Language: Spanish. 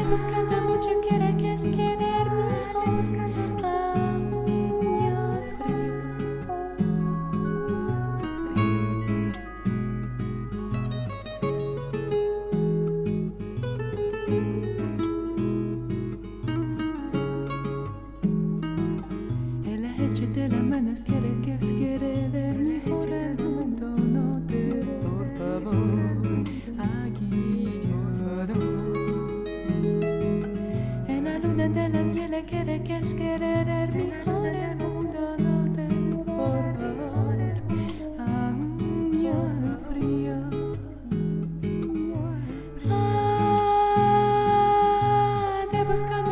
buscando mucho, quiere que es querer mejor. Año frío. El hecho de las manos quiere que es querer mejor el mundo. No te, por favor, aquí lloro. En la luna de la miel quiere que es querer mejor el mundo. No te, por favor, año frío. Te buscando